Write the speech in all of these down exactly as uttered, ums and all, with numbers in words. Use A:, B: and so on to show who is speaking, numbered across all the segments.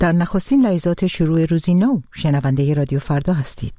A: در نخستین لحظات شروع روزی نو شنونده رادیو فردا هستید.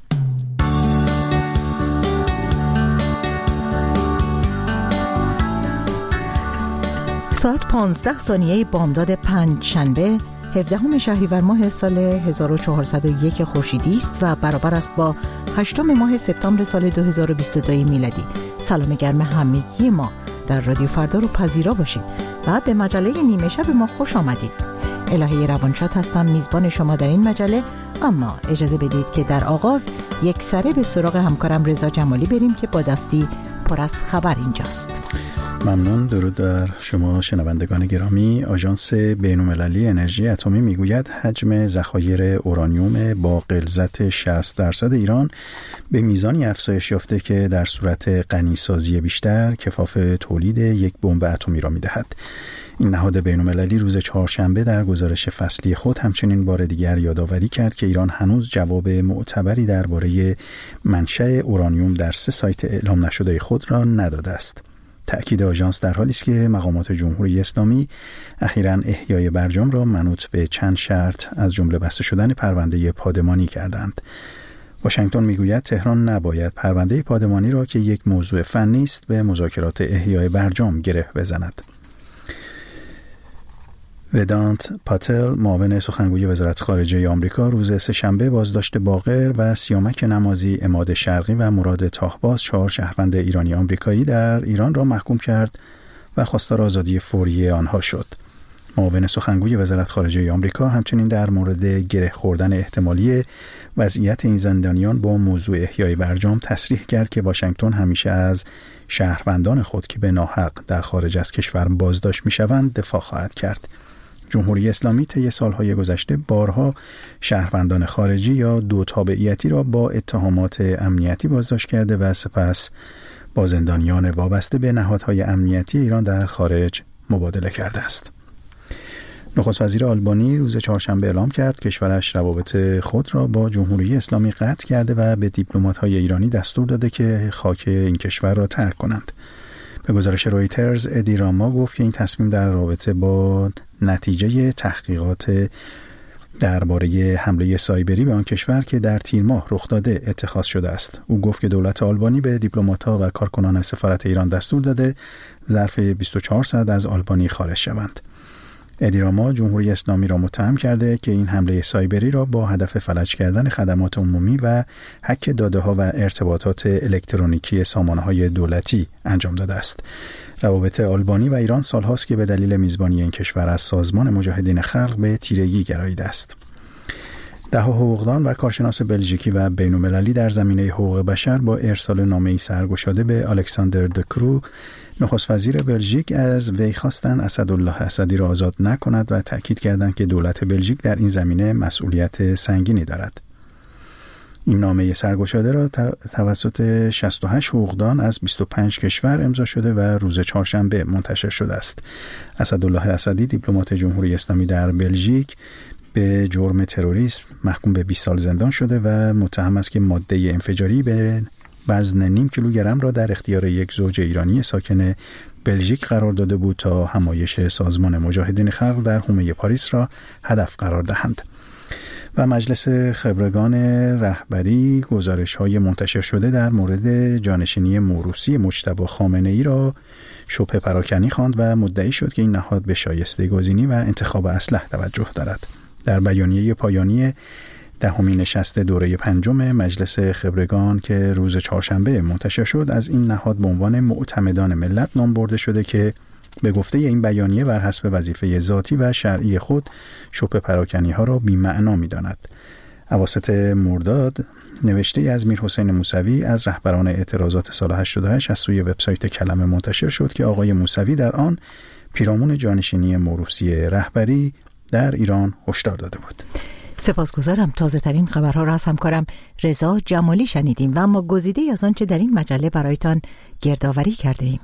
A: ساعت پانزده ثانیه بامداد پنج شنبه هفدهم شهریور ماه سال هزار و چهارصد و یک خورشیدی است و برابر است با هشتم ماه سپتامبر سال دو هزار و بیست و دو میلادی. سلام گرم همگی ما در رادیو فردا رو پذیرا باشید و به مجله نیمه شب ما خوش آمدید. الهه روانشاد هستم، میزبان شما در این مجله. اما اجازه بدید که در آغاز یک سره به سراغ همکارم رضا جمالی بریم که با دستی پر از خبر اینجاست.
B: ممنون. درود بر شما شنوندگان گرامی. آژانس بین‌المللی انرژی اتمی میگوید حجم ذخایر اورانیوم با غلظت شصت درصد ایران به میزانی افزایش یافته که در صورت غنیسازی بیشتر کفاف تولید یک بمب اتمی را میدهد. این نهاد بین‌المللی روز چهارشنبه در گزارش فصلی خود همچنین بار دیگر یادآوری کرد که ایران هنوز جواب معتبری درباره منشأ اورانیوم در سه سایت اعلام نشده خود را نداده است. تأکید آژانس در حالی است که مقامات جمهوری اسلامی اخیراً احیای برجام را منوط به چند شرط از جمله بسته شدن پرونده پادمانی کردند. واشنگتن میگوید تهران نباید پرونده پادمانی را که یک موضوع فنی است به مذاکرات احیای برجام گره بزند. ودانت پاتل، معاون سخنگوی وزارت خارجه آمریکا، روز سه‌شنبه بازداشت باقر و سیامک نمازی، عماد شرقی و مراد تاهباز، چهار شهروند ایرانی آمریکایی در ایران را محکوم کرد و خواستار آزادی فوری آنها شد. معاون سخنگوی وزارت خارجه آمریکا همچنین در مورد گره خوردن احتمالی وضعیت این زندانیان با موضوع احیای برجام تصریح کرد که واشنگتن همیشه از شهروندان خود که به ناحق در خارج از کشور بازداشت می‌شوند دفاع خواهد کرد. جمهوری اسلامی طی سالهای گذشته بارها شهروندان خارجی یا دو تابعیتی را با اتهامات امنیتی بازداشت کرده و سپس با زندانیان وابسته به نهادهای امنیتی ایران در خارج مبادله کرده است. نخست وزیر آلبانی روز چهارشنبه اعلام کرد کشورش روابط خود را با جمهوری اسلامی قطع کرده و به دیپلمات‌های ایرانی دستور داده که خاک این کشور را ترک کنند. به گزارش رویترز، ادی راما گفت که این تصمیم در رابطه با نتیجه تحقیقات درباره حمله سایبری به آن کشور که در تیر ماه رخ داده اتخاذ شده است. او گفت که دولت آلبانی به دیپلمات‌ها و کارکنان سفارت ایران دستور داده ظرف بیست و چهار ساعت از آلبانی خارج شوند. ادی راما جمهوری اسلامی را متهم کرده که این حمله سایبری را با هدف فلج کردن خدمات عمومی و هک داده‌ها و ارتباطات الکترونیکی سامانه‌های دولتی انجام داده است. روابط آلبانی و ایران سالهاست که به دلیل میزبانی این کشور از سازمان مجاهدین خلق به تیرگی گراییده است. ده حقوقدان و کارشناس بلژیکی و بین‌المللی در زمینه حقوق بشر با ارسال نامه‌ای سرگشاده به الکساندر دکرو، نخست وزیر بلژیک، از وی خواستند اسدالله اسدی را آزاد نکند و تأکید کردند که دولت بلژیک در این زمینه مسئولیت سنگینی دارد. این نامه سرگشاده را توسط شصت و هشت حقوقدان از بیست و پنج کشور امضا شده و روز چهارشنبه منتشر شده است. اسدالله اسدی، دیپلمات جمهوری اسلامی در بلژیک، به جرم تروریسم محکوم به بیست سال زندان شده و متهم است که ماده انفجاری به وزن نیم کیلوگرم را در اختیار یک زوج ایرانی ساکن بلژیک قرار داده بود تا همایش سازمان مجاهدین خلق در حومه پاریس را هدف قرار دهند. و مجلس خبرگان رهبری گزارش‌های منتشر شده در مورد جانشینی موروثی مجتبی خامنه‌ای را شبه پراکنی خواند و مدعی شد که این نهاد به شایسته گزینی و انتخاب اصلح توجه دارد. در بیانیه پایانی دهمین نشست دوره پنجم مجلس خبرگان که روز چهارشنبه منتشر شد، از این نهاد به عنوان معتمدان ملت نام برده شده که به گفته این بیانیه بر حسب وظیفه ذاتی و شرعی خود شبه پراکنی ها را بی‌معنا می‌داند. اواسط مرداد نوشته از میرحسین موسوی از رهبران اعتراضات سال هشتاد و هشت از سوی وبسایت کلمه منتشر شد که آقای موسوی در آن پیرامون جانشینی موروثی رهبری در ایران هشدار داده بود.
A: سپاسگزارم. تازه ترین خبرها را از همکارم رضا جمالی شنیدیم و اما گزیده از آنچه در این مجله برایتان گردآوری کرده ایم.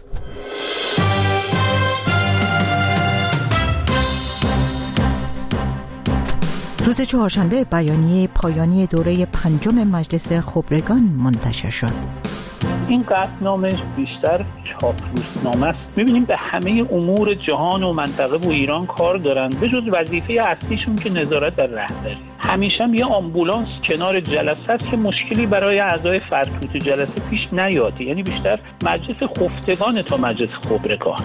A: روز چهارشنبه بیانیه پایانی دوره پنجم مجلس خبرگان منتشر شد.
C: این قطعنامه بیشتر چاپلوسنامه است. می‌بینیم به همه امور جهان و منطقه و ایران کار دارن به جز وظیفه اصلیشون که نظارت بر رهبری. همیشه هم یه آمبولانس کنار جلسه است که مشکلی برای اعضای فرتوت جلسه پیش نیاد، یعنی بیشتر مجلس خفتگان تا مجلس خبرگان.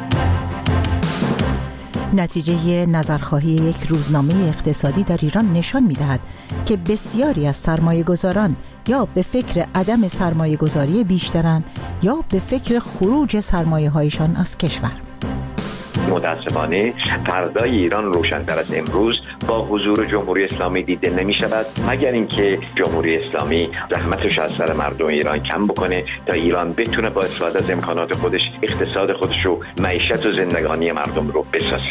A: نتیجه نظرخواهی یک روزنامه اقتصادی در ایران نشان می‌دهد که بسیاری از سرمایه‌گذاران یا به فکر عدم سرمایه‌گذاری بیشترند یا به فکر خروج سرمایه‌هایشان از کشور.
D: متاسفانه فردای ایران روشن‌تر از امروز با حضور جمهوری اسلامی دیده نمی شود، مگر اینکه جمهوری اسلامی زحمتش از سر مردم ایران کم بکنه تا ایران بتونه با استفاده از امکانات خودش اقتصاد خودش و معیشت و زندگانی مردم رو بسازه.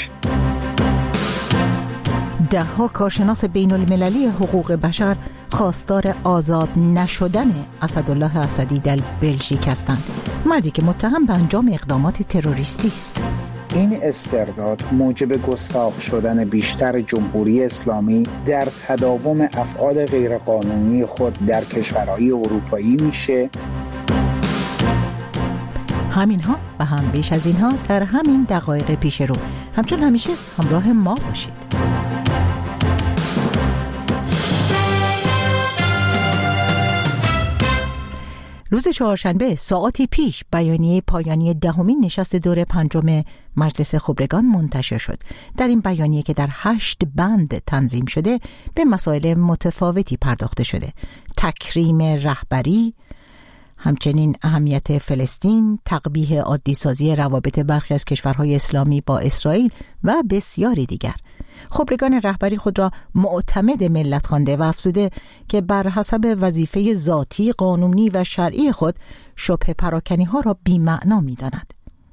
A: ده ها کارشناس بین المللی حقوق بشر خواستار آزاد نشدن اسدالله اسدی در بلژیک هستند، مردی که متهم به انجام اقدامات تروریستی است.
E: این استرداد موجب گستاخ شدن بیشتر جمهوری اسلامی در تداوم افعال غیرقانونی خود در کشورهای اروپایی میشه.
A: همین ها و هم بیش از اینها در همین دقایق پیش رو. همچون همیشه همراه ما باشید. روز چهارشنبه ساعاتی پیش بیانیه پایانی دهمین نشست دور پنجم مجلس خبرگان منتشر شد. در این بیانیه که در هشت بند تنظیم شده به مسائل متفاوتی پرداخته شده: تکریم رهبری، همچنین اهمیت فلسطین، تقبیح عادی سازی روابط برخی از کشورهای اسلامی با اسرائیل و بسیاری دیگر. خبرگان رهبری خود را معتمد ملت خوانده و افزوده که بر حسب وظیفه ذاتی، قانونی و شرعی خود شبه پراکنی ها را بی‌معنا می‌داند.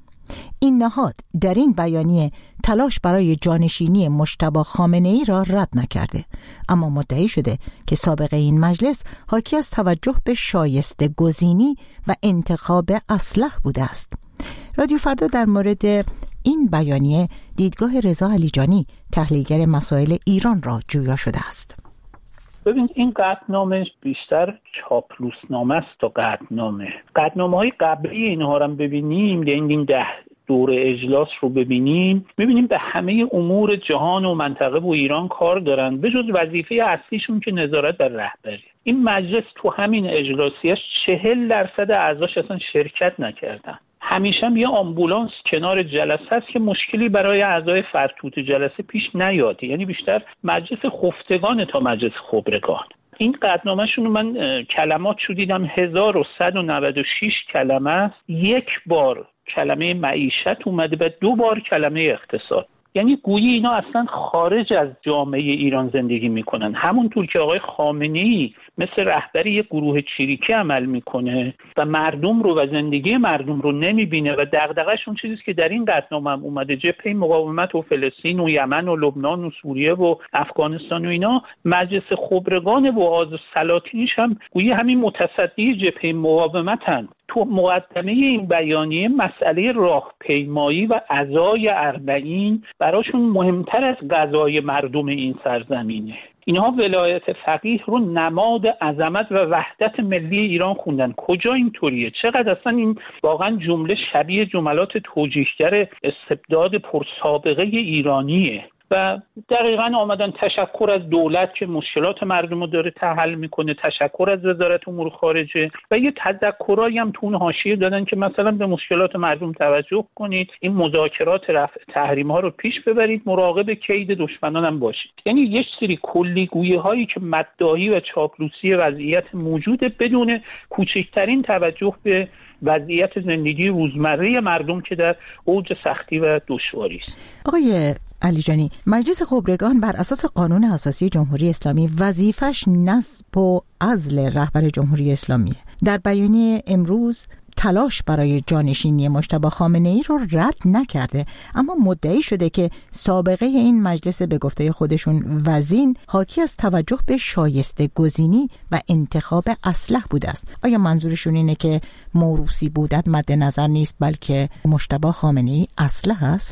A: این نهاد در این بیانیه تلاش برای جانشینی مجتبی خامنه‌ای را رد نکرده، اما مدعی شده که سابقه این مجلس حاکی از توجه به شایسته گزینی و انتخاب اصلح بوده است. رادیو فردا در مورد این بیانیه دیدگاه رضا علیجانی، تحلیلگر مسائل ایران را جویا شده است.
C: ببینید این قطعنامه بیشتر چاپلوسنامه است تا قطعنامه. قطعنامه‌های قبلی اینها رو ببینیم، یعنی این ده دور اجلاس رو ببینیم، می‌بینیم به همه امور جهان و منطقه و ایران کار دارن به جز وظیفه اصلیشون که نظارت بر رهبری. این مجلس تو همین اجلاسیش چهل درصد اعضاش اصلا شرکت نکردن. همیشه هم یه آمبولانس کنار جلسه است که مشکلی برای اعضای فرتوت جلسه پیش نیاد، یعنی بیشتر مجلس خفتگان تا مجلس خبرگان. این قطعنامه‌شون من کلمات شو دیدم هزار و صد و نود و شش کلمه است. یک بار کلمه معیشت اومده و دو بار کلمه اقتصاد. یعنی گویی اینا اصلا خارج از جامعه ایران زندگی میکنن. همونطور که آقای خامنه‌ای مثل رهبری یک گروه چریکی عمل میکنه و مردم رو و زندگی مردم رو نمیبینه و دغدغه‌ش اون چیزیست که در این قطعنامه هم اومده: جبهه مقاومت و فلسطین و یمن و لبنان و سوریه و افغانستان و اینا. مجلس خبرگان وعاظ و سلاطینش هم گویی همین متصدی جبهه مقاومتن. تو مقدمه این بیانیه مسئله راهپیمایی و عزای اربعین براشون مهمتر از غذای مردم این سرزمینه. اینها ولایت فقیه رو نماد عظمت و وحدت ملی ایران خوندن. کجا اینطوریه؟ چقدر اصلا این واقعا جمله شبیه جملات توجیهگر استبداد پرسابقه ایرانیه. و دقیقاً آمدن تشکر از دولت که مشکلات مردم رو داره حل میکنه، تشکر از وزارت امور خارجه و یه تذکرایی هم تو اون حاشیه دادن که مثلا به مشکلات مردم توجه کنید، این مذاکرات رفع تحریم ها رو پیش ببرید، مراقب کید دشمنان هم باشید. یعنی یک سری کلیگویی هایی که مداحی و چاپلوسی وضعیت موجوده بدون کوچکترین توجه به وضعیت زندگی روزمره مردم که در اوج سختی و دشواری است.
A: آقای علیجانی، مجلس خبرگان بر اساس قانون اساسی جمهوری اسلامی وظیفش نصب و عزل رهبر جمهوری اسلامیه. در بیانیه امروز تلاش برای جانشینی مجتبی خامنه‌ای رو رد نکرده، اما مدعی شده که سابقه این مجلس به گفته خودشون وزین حاکی از توجه به شایسته گزینی و انتخاب اصلح بوده است. آیا منظورشون اینه که موروثی بودن مد نظر نیست بلکه مجتبی خامنه‌ای اصلح است؟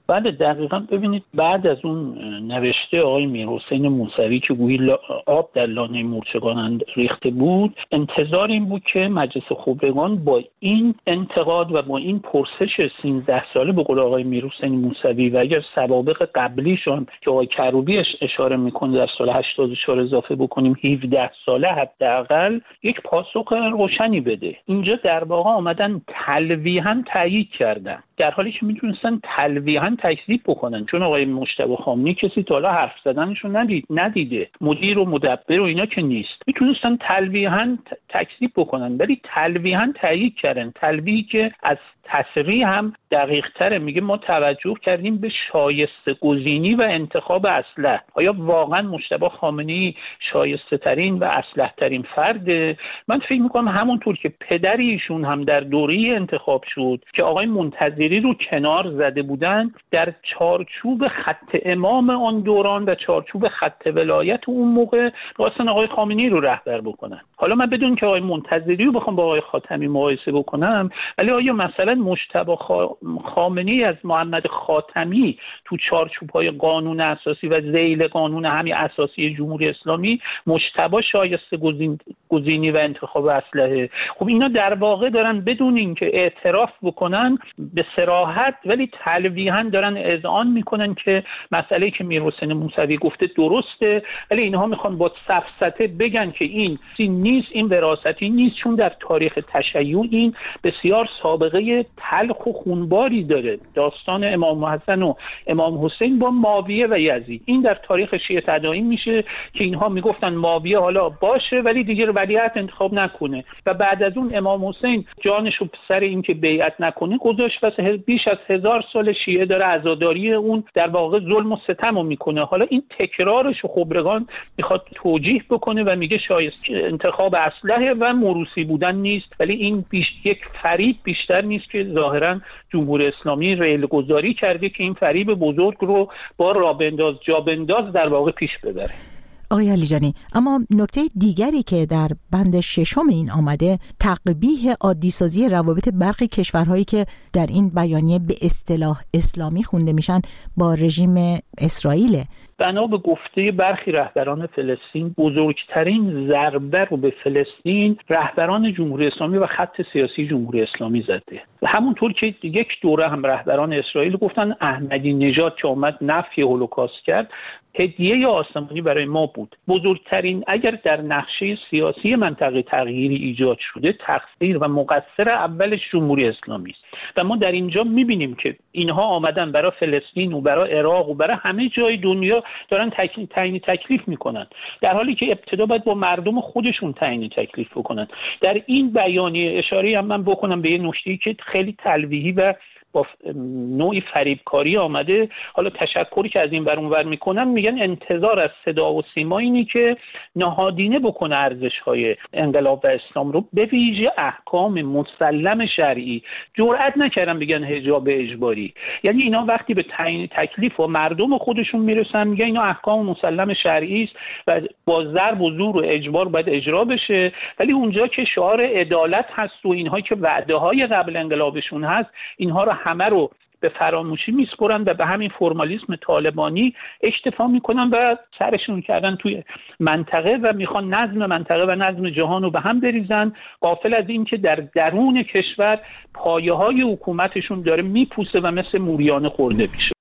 C: بعد دقیقاً ببینید بعد از اون نوشته آقای میرحسین موسوی که گویی آب در لانه مورچگان ریخته بود، انتظار این بود که مجلس خبرگان با این انتقاد و با این پرسش سیزده ساله به قول آقای میرحسین موسوی و اگر سوابق قبلیشون که آقای کروبی اشاره میکنه در سال هشتاد و چهار اضافه بکنیم هفده ساله حداقل، یک پاسخ روشنی بده. اینجا در واقع آمدن تلویحاً تایید کردن، در حالی که میتونستن تلویحاً تکذیب بکنن، چون آقای مجتبی خامنه‌ای کسی تا حالا حرف زدنشو ندید ندیده مدیر و مدبر و اینا که نیست، میتونستن تلویحاً تکذیب بکنن ولی تلویحاً تایید کردن. تلویحی که از تصریح هم دقیق تره، میگه ما توجه کردیم به شایسته گزینی و انتخاب اصلح. آیا واقعا مجتبی خامنه‌ای شایسته ترین و اصلح ترین فرده؟ من فکر میکنم همونطور که پدر ایشون هم در دوره انتخاب شد که آقای منتظری رو کنار زده بودن، در چارچوب خط امام آن دوران و چارچوب خط ولایت اون موقع خواستن آقای خامنه‌ای رو رهبر بکنن. حالا من بدون که آقای منتظری رو بخوام با آقای خاتمی مقایسه بکنم، ولی آیا مثلا مجتبی خامنه‌ای از محمد خاتمی تو چارچوب‌های قانون اساسی و ذیل قانون همین اساسی جمهوری اسلامی مجتبی شایسته گزین گزینی و انتخاب اسلحه؟ خب اینا در واقع دارن بدون اینکه اعتراف بکنن به صراحت ولی تلویحاً دارن اذعان میکنن که مسئله که میرحسین موسوی گفته درسته، ولی اینها میخوان با سفسطه بگن که این نیست، این وراثتی نیست، چون در تاریخ تشیع این بسیار سابقه تلخ و خونباری داره. داستان امام حسن و امام حسین با معاویه و یزید، این در تاریخ شیعه تداعی میشه که اینها میگفتن معاویه حالا باشه ولی دیگه ولیعهد انتخاب نکنه و بعد از اون امام حسین جانشو سر این که بیعت نکنه گذاشت و بیش از هزار سال شیعه داره عزاداری اون در واقع ظلم و ستم رو میکنه. حالا این تکرارش خبرگان میخواد توجیه بکنه و میگه شایسته انتخاب اسلحه و موروثی بودن نیست، ولی این بیش یک فریب بیشتر نیست که ظاهرا جمهوری اسلامی ریل گذاری کرده که این فریب بزرگ رو با رابنداز جابنداز در واقع پیش ببره.
A: آقای علیجانی، اما نکته دیگری که در بند ششم این آمده تقبیح عادی‌سازی روابط برخی کشورهایی که در این بیانیه به اصطلاح اسلامی خونده میشن با رژیم اسرائیل.
C: بنا به گفته برخی رهبران فلسطین بزرگترین ضربه رو به فلسطین رهبران جمهوری اسلامی و خط سیاسی جمهوری اسلامی زده. و همونطور که یک دوره هم رهبران اسرائیل گفتن احمدی نژاد که اومد نفی هولوکاست کرد هدیه آسمانی برای ما بود. بزرگترین اگر در نقشه سیاسی منطقه تغییری ایجاد شده تقصیر و مقصر اولش جمهوری اسلامی است و ما در اینجا میبینیم که اینها آمدن برای فلسطین و برای عراق و برای همه جای دنیا دارن تعیین تکلیف میکنن، در حالی که ابتدا باید با مردم خودشون تعیین تکلیف بکنن. در این بیانیه اشاره هم من بکنم به یه نکته‌ای که خیلی تلویحی و با نوعی فریبکاری آمده. حالا تشکری که از این ور اون ور میکنن، میگن انتظار از صدا و سیما اینی که نهادینه بکنه ارزش‌های انقلاب و اسلام رو، به ویژه احکام مسلم شرعی. جرئت نکردن بگن حجاب اجباری، یعنی اینا وقتی به تعیین تکلیف و مردم خودشون میرسن میگن اینا احکام مسلم شرعی است و با ضرب و زور و اجبار باید اجرا بشه، ولی اونجا که شعار عدالت هست و اینها که وعده‌های قبل انقلابشون هست اینها رو همه رو به فراموشی میسپرن و به همین فرمالیسم طالبانی اکتفا میکنن و سرشون کردن توی منطقه و میخوان نظم منطقه و نظم جهان رو به هم بریزن، غافل از این که در درون کشور پایه های حکومتشون داره میپوسه و مثل موریانه خورده میشه.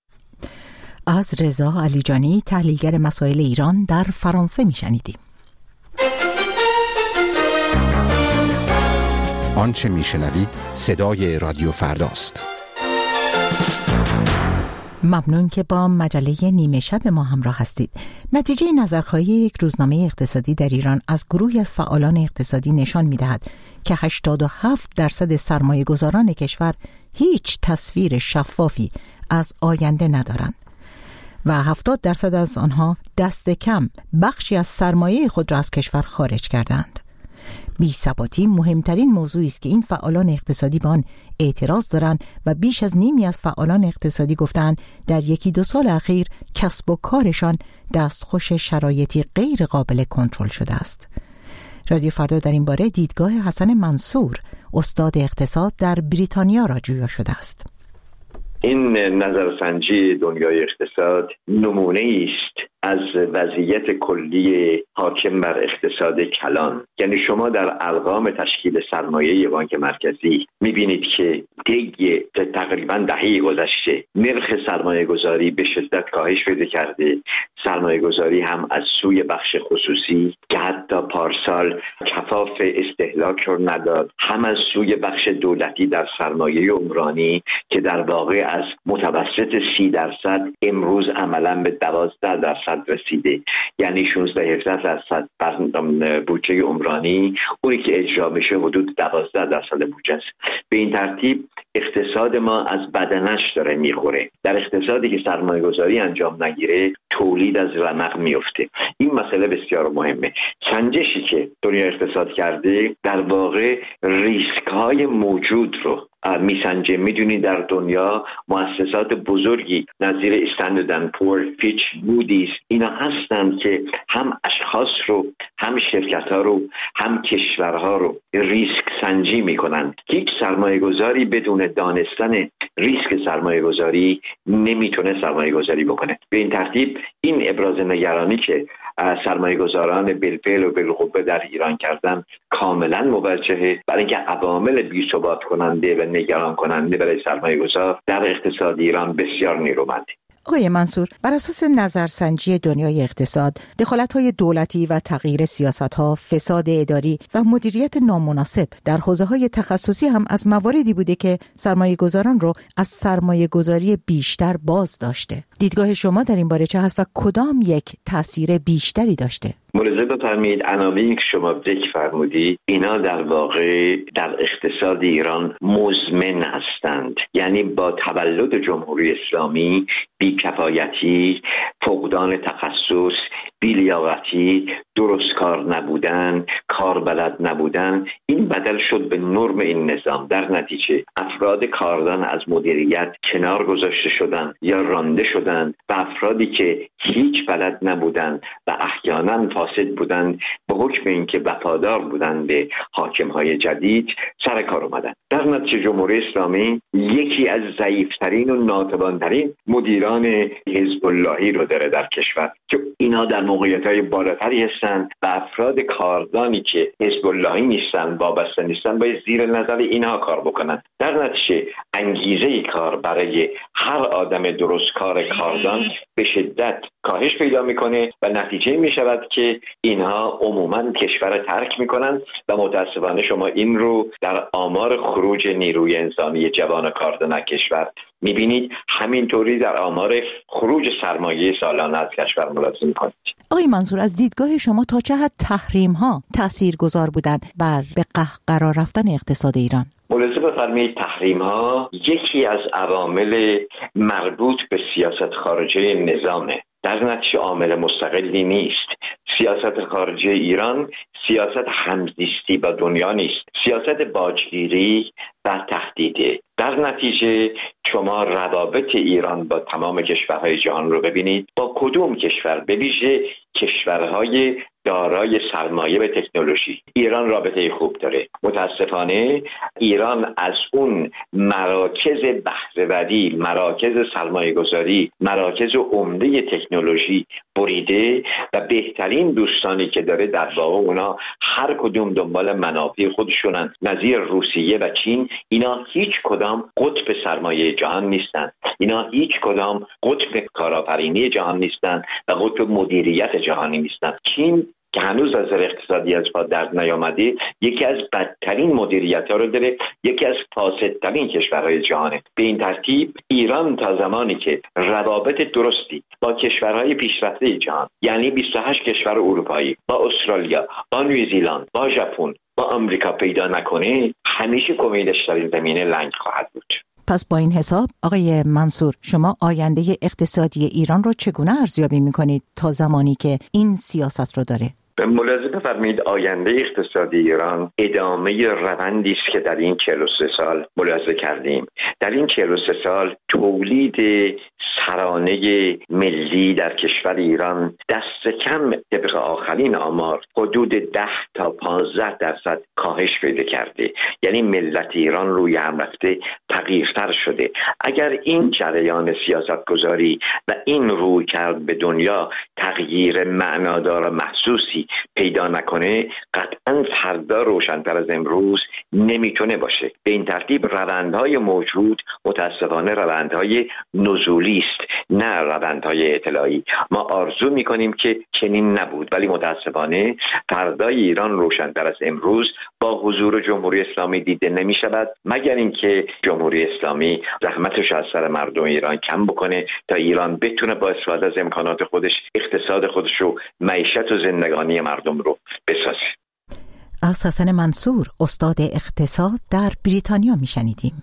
A: از رضا علیجانی، تحلیلگر مسائل ایران در فرانسه میشنیدیم.
F: آنچه میشنوید صدای رادیو فرداست.
A: ممنون که با مجله نیمه شب ما همراه هستید. نتیجه نظرخواهی یک روزنامه اقتصادی در ایران از گروهی از فعالان اقتصادی نشان می‌دهد که هشتاد و هفت درصد سرمایه‌گذاران کشور هیچ تصویر شفافی از آینده ندارند و هفتاد درصد از آنها دست کم بخشی از سرمایه خود را از کشور خارج کردند. بی‌ثباتی مهمترین موضوعی است که این فعالان اقتصادی به آن اعتراض دارند و بیش از نیمی از فعالان اقتصادی گفتند در یکی دو سال اخیر کسب و کارشان دستخوش شرایطی غیر قابل کنترل شده است. رادیو فردا در این باره دیدگاه حسن منصور، استاد اقتصاد در بریتانیا را جویا شده است.
D: این نظرسنجی دنیای اقتصاد نمونه است از وضعیت کلی حاکم بر اقتصاد کلان. یعنی شما در ارقام تشکیل سرمایه بانک مرکزی میبینید که طی تقریبا دهه گذشته نرخ سرمایه گذاری به شدت کاهش پیدا کرده. سرمایه گذاری هم از سوی بخش خصوصی که حتی پارسال کفاف استهلاک رو نداد، هم از سوی بخش دولتی در سرمایه عمرانی که در واقع از متوسط سی درصد امروز عملا به دوازده درصد رسیده. یعنی شانزده هفده درصد بودجه عمرانی اونی که اجرا بشه حدود دوازده درصد بودجه است. به این ترتیب اقتصاد ما از بدنش داره میخوره. در اقتصادی که سرمایه گذاری انجام نگیره تولید از رمق میفته. این مسئله بسیار مهمه. سنجشی که دنیا اقتصاد کرده در واقع ریسک های موجود رو میسنجه. میدونید در دنیا مؤسسات بزرگی نظیر استندارد اند پور، فیچ، مودیز اینا هستند که هم اشخاص رو، هم شرکت ها رو، هم کشورها رو ریسک سنجی میکنند. هیچ سرمایه گذاری بدون دانستن ریسک سرمایه گذاری نمیتونه سرمایه گذاری بکنه. به این ترتیب این ابراز نگرانی که سرمایه گذاران بالفعل و بالقوه در ایران کردن کاملا موجهه، برای اینکه عوامل بی‌ثبات کننده و نگران کننده برای سرمایه گذار در اقتصاد ایران بسیار نیرومنده.
A: آقای منصور، بر اساس نظرسنجی دنیای اقتصاد، دخالت‌های دولتی و تغییر سیاست‌ها، فساد اداری و مدیریت نامناسب در حوزه‌های تخصصی هم از مواردی بوده که سرمایه‌گذاران رو از سرمایه‌گذاری بیشتر باز داشته. دیدگاه شما در این باره چه هست و کدام یک تأثیر بیشتری داشته؟
D: ملاحظه بفرمایید عناوینی که شما ذکر فرمودید اینا در واقع در اقتصاد ایران مزمن هستند. یعنی با تولد جمهوری اسلامی بی‌کفایتی، فقدان تخصص، بی‌لیاقتی، درست کار نبودن، کار بلد نبودن، این بدل شد به نرم این نظام. در نتیجه افراد کاردان از مدیریت کنار گذاشته شدند یا رانده شدند و افرادی که هیچ بلد نبودند و احیانا فاسد بودند به حکم اینکه وفادار بودند به حاکم‌های جدید سر کار اومدن. در نتیجه جمهوری اسلامی یکی از ضعیف‌ترین و ناتوان‌ترین مدیران حزب اللهی رو داره در کشور که اینا در موقعیت‌های بالاتری هستند و افراد کاردانی که حزب اللهی نیستن، وابسته نیستن، باید زیر نظر اینها کار بکنن. در نتیجه انگیزه کار برای هر آدم درست کار کاردان به شدت کاهش پیدا میکنه و نتیجه میشود که اینها عموما کشور ترک میکنن و متاسفانه شما این رو در آمار خروج نیروی انسانی جوان کاردان کشور میبینید. همینطوری در آمار خروج سرمایه سالانه از کشور ملاحظه میکنید.
A: آقای منصور، از دیدگاه شما تا چه حد تحریم ها تأثیر گذار بودن بر به قهقرا رفتن اقتصاد ایران؟
D: ملاحظه بفرمایید تحریم ها یکی از عوامل مربوط به سیاست خارجی نظامه. در نتیجه عامل مستقلی نیست. سیاست خارجی ایران سیاست همزیستی با دنیا نیست، سیاست باجگیری و تهدیده. در نتیجه شما روابط ایران با تمام کشورهای جهان رو ببینید. با کدوم کشور؟ به ویژه کشورهای دارای سرمایه به تکنولوژی ایران رابطه خوب داره. متاسفانه ایران از اون مراکز بهره‌وری، مراکز سرمایه گذاری، مراکز عمده تکنولوژی بریده و بهترین دوستانی که داره در واقع اونا هر کدوم دنبال منافع خودشونن، نظیر روسیه و چین. اینا هیچ کدام قطب سرمایه جهان نیستن، اینا هیچ کدام قطب کارآفرینی جهان نیستن و قطب مدیریت جهانی نیستن. چین که هنوز از اقتصادی از پا در نیامده یکی از بدترین مدیریت‌ها رو داره، یکی از فاسدترین کشورهای جهانه. به این ترتیب ایران تا زمانی که روابط درستی با کشورهای پیشرفته جهان، یعنی بیست و هشت کشور اروپایی، با استرالیا، با نیوزیلند، با ژاپن، با آمریکا پیدا نکنه، همیشه امیدش در این زمینه لنگ خواهد بود.
A: پس با این حساب آقای منصور، شما آینده اقتصادی ایران رو چگونه ارزیابی می‌کنید تا زمانی که این سیاست رو داره؟
D: ملاحظه بفرمایید آینده اقتصادی ایران ادامه روندی است که در این چهل و سه سال ملاحظه کردیم. در این چهل و سه سال تولید سرانه ملی در کشور ایران دست کم طبق آخرین آمار حدود ده تا پانزده درصد کاهش پیدا کرده. یعنی ملت ایران روی هم رفته تغییرتر شده. اگر این جریان سیاستگذاری و این روی کرد به دنیا تغییر معنادار و محسوسی پیدا نکنه، قطعا فردا روشن‌تر از امروز نمیتونه باشه. به این ترتیب روندهای موجود متاسفانه روندهای نزولی است، نه روندهای اطلاعی. ما آرزو میکنیم که چنین نبود، ولی متاسفانه فردای ایران روشن‌تر از امروز با حضور جمهوری اسلامی دیده نمی شود، مگر اینکه جمهوری اسلامی زحمتش از سر مردم ایران کم بکنه تا ایران بتونه با استفاده از امکانات خودش اقتصاد خودش و معیشت و زندگانی مردم رو بسازه.
A: از حسن منصور، استاد اقتصاد در بریتانیا میشنیدیم.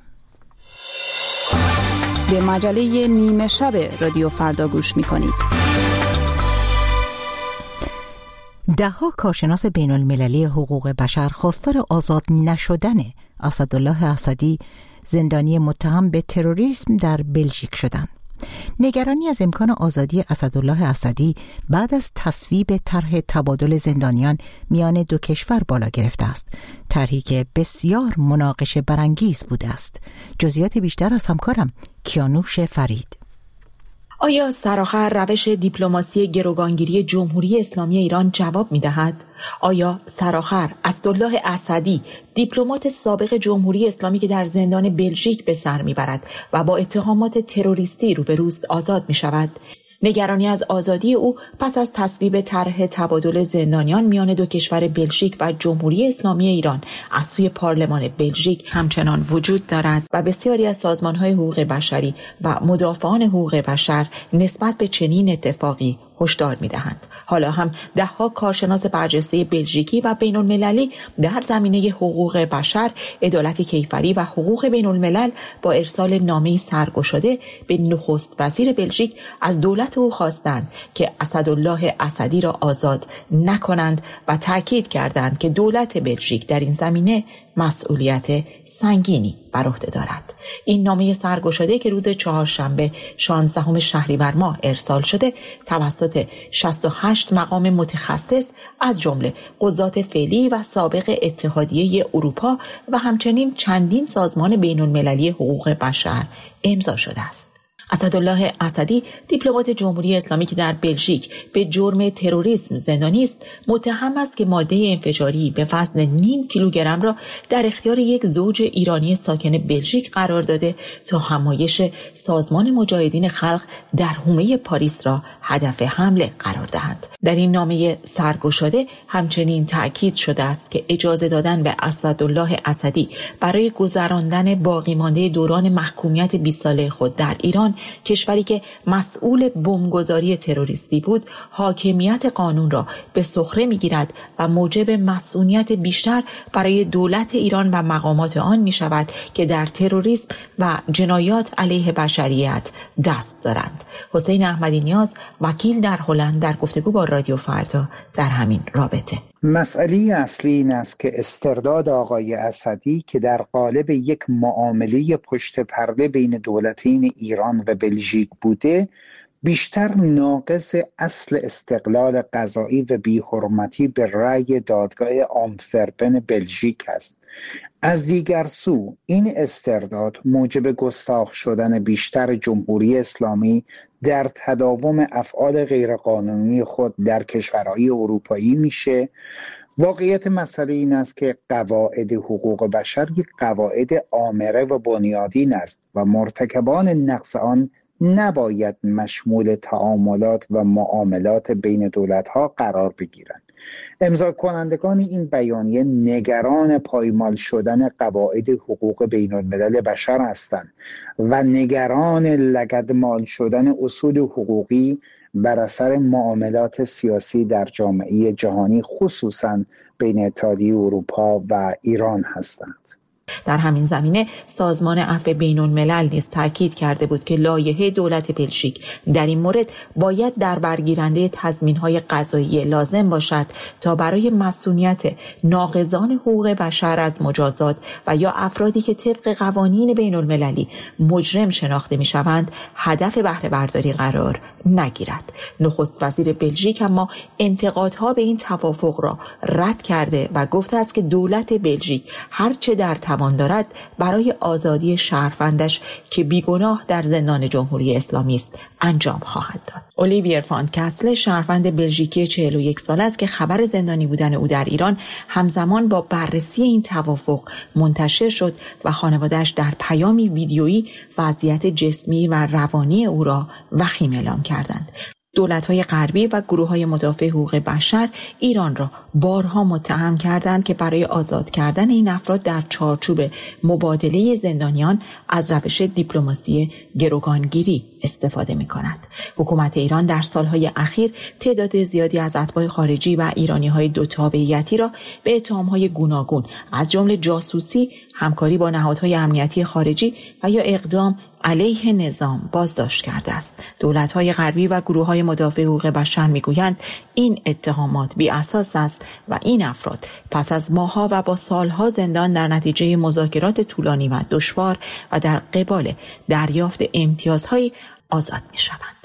G: به مجله نیمه شب رادیو فردا گوش میکنید.
A: ده‌ها کارشناس بین المللی حقوق بشر خواستار آزاد نشدن اسدالله اسدی، زندانی متهم به تروریسم در بلژیک شدند. نگرانی از امکان آزادی اسدالله اسدی بعد از تصویب طرح تبادل زندانیان میان دو کشور بالا گرفته است، طرحی که بسیار مناقشه برانگیز بوده است. جزئیات بیشتر از همکارم کیانوش فرید.
H: آیا سرآخر روش دیپلماسی گروگانگیری جمهوری اسلامی ایران جواب می‌دهد؟ آیا سرآخر اسدالله اسدی، دیپلمات سابق جمهوری اسلامی که در زندان بلژیک به سر می‌برد و با اتهامات تروریستی روبروست، آزاد می‌شود؟ نگرانی از آزادی او پس از تصویب طرح تبادل زندانیان میان دو کشور بلژیک و جمهوری اسلامی ایران از سوی پارلمان بلژیک همچنان وجود دارد و بسیاری از سازمان‌های حقوق بشری و مدافعان حقوق بشر نسبت به چنین اتفاقی هشدار می‌دهند. حالا هم ده‌ها کارشناس برجسته بلژیکی و بین‌المللی در زمینه حقوق بشر، عدالت کیفری و حقوق بین‌الملل با ارسال نامه‌ای سرگشاده به نخست وزیر بلژیک از دولت او خواستند که اسدالله اسدی را آزاد نکنند و تاکید کردند که دولت بلژیک در این زمینه مسئولیت سنگینی بر عهده دارد. این نامه سرگشاده که روز چهارشنبه شانزدهم شهریور ماه ارسال شده توسط شصت و هشت مقام متخصص از جمله قضات فعلی و سابق اتحادیه اروپا و همچنین چندین سازمان بین‌المللی حقوق بشر امضا شده است. اسدالله اسدی، دیپلمات جمهوری اسلامی که در بلژیک به جرم تروریسم زندانی است، متهم است که ماده انفجاری به وزن نیم کیلوگرم را در اختیار یک زوج ایرانی ساکن بلژیک قرار داده تا همایش سازمان مجاهدین خلق در حومه پاریس را هدف حمله قرار دهند. در این نامه سرگشاده همچنین تأکید شده است که اجازه دادن به اسدالله اسدی برای گذراندن باقی مانده دوران محکومیت بیست ساله خود در ایران، کشوری که مسئول بمبگذاری تروریستی بود، حاکمیت قانون را به سخره می‌گیرد و موجب مسئولیت بیشتر برای دولت ایران و مقامات آن می‌شود که در تروریسم و جنایات علیه بشریت دست دارند. حسین احمدی نیاز، وکیل در هلند، در گفتگو با رادیو فردا در همین رابطه:
E: مسئله اصلی این است که استرداد آقای اسدی که در قالب یک معامله پشت پرده بین دولتین ایران و بلژیک بوده، بیشتر ناقض اصل استقلال قضایی و بی‌حرمتی به رأی دادگاه آنتورپن بلژیک است. از دیگر سو این استرداد موجب گستاخ شدن بیشتر جمهوری اسلامی در تداوم افعال غیرقانونی خود در کشورهای اروپایی میشه. واقعیت مسئله این است که قواعد حقوق بشر یک قواعد آمره و بنیادین است و مرتکبان نقض آن نباید مشمول تعاملات و معاملات بین دولت‌ها قرار بگیرند. امضا کنندگان این بیانیه نگران پایمال شدن قواعد حقوق بین الملل بشر هستند و نگران لگدمال شدن اصول حقوقی بر اثر معاملات سیاسی در جامعه جهانی، خصوصاً بین اتحادیه اروپا و ایران هستند.
H: در همین زمینه سازمان عفو بین الملل نیز تاکید کرده بود که لایحه دولت بلژیک در این مورد باید در برگیرنده تضمین‌های قضایی لازم باشد تا برای مسئولیت ناقضان حقوق بشر از مجازات و یا افرادی که طبق قوانین بین المللی مجرم شناخته می‌شوند هدف بهره برداری قرار نگیرد. نخست وزیر بلژیک اما انتقادها به این توافق را رد کرده و گفته است که دولت بلژیک هرچه در توان دارد برای آزادی شهروندش که بیگناه در زندان جمهوری اسلامی است انجام خواهد داد. اولیویر فان کاسل شهروند بلژیکی چهل و یک ساله است که خبر زندانی بودن او در ایران همزمان با بررسی این توافق منتشر شد و خانواده‌اش در پیامی ویدیویی وضعیت جسمی و روانی او را وخیم اعلام کردند. دولت‌های غربی و گروه‌های مدافع حقوق بشر ایران را بارها متهم کردند که برای آزاد کردن این افراد در چارچوب مبادله زندانیان از روش دیپلماسی گروگانگیری استفاده می‌کند. حکومت ایران در سالهای اخیر تعداد زیادی از اتباع خارجی و ایرانی‌های دو تابعیتی را به اتهام‌های گوناگون از جمله جاسوسی، همکاری با نهادهای امنیتی خارجی و یا اقدام علیه نظام بازداشت کرده است. دولت‌های غربی و گروه‌های مدافع حقوق بشر می‌گویند این اتهامات بی اساس است و این افراد پس از ماه‌ها و با سال‌ها زندان در نتیجه مذاکرات طولانی و دشوار و در قبال دریافت امتیازهای آزاد می‌شوند.